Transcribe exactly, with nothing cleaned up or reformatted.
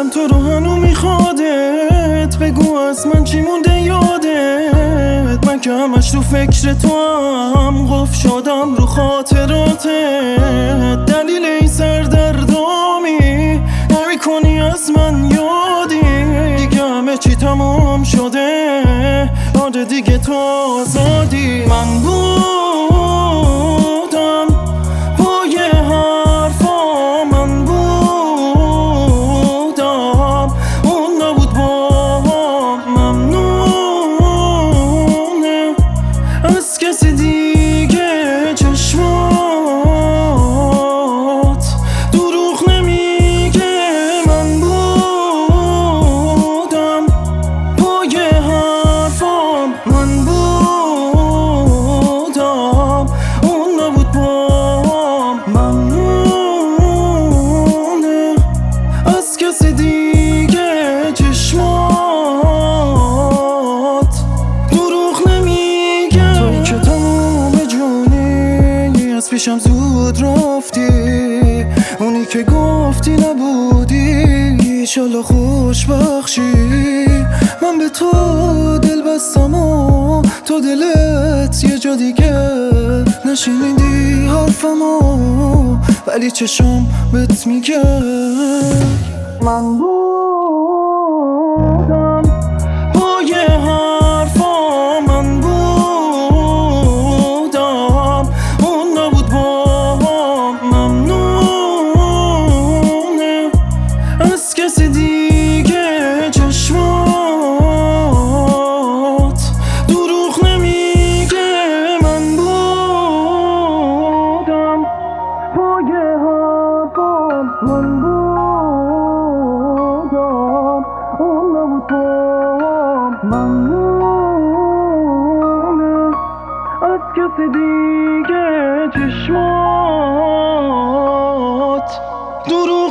دلم تو رو هنو میخوادت، بگو از من چی مونده یادت. من که همش تو فکر تو هم قف شدم رو خاطراتت. دلیل این سردردامی نمی کنی از من یادی، دیگه همه چی تمام شده، آره دیگه تو آزادی. من بودم پای حرفا، من بودم اون نبود با هم. ممنونه از کسی دیگه چشمات دروغ نمیگه. من بودم پای حرفام، من بودم اون نبود با هم. ممنونه از کسی دیگه چشمات دروغ نمیگه. تویی که تمام جونی از پیشم زود رفتی، اونی که گفتی نبودی، ایشالا خوش بخشی. من به تو دل بستم و تو دلت یه جا دیگه، نشنیدی حرفمو ولی چشم بهت میگه. من بودم پای حرفا، من بودم اون نبود با هم. ممنونه از کسی دیگه چشمات دروغ نمیگه. من بودم پای حرفام، من بودم اون نبود با هم. ممنونه از کسی دیگه چشمات دروغ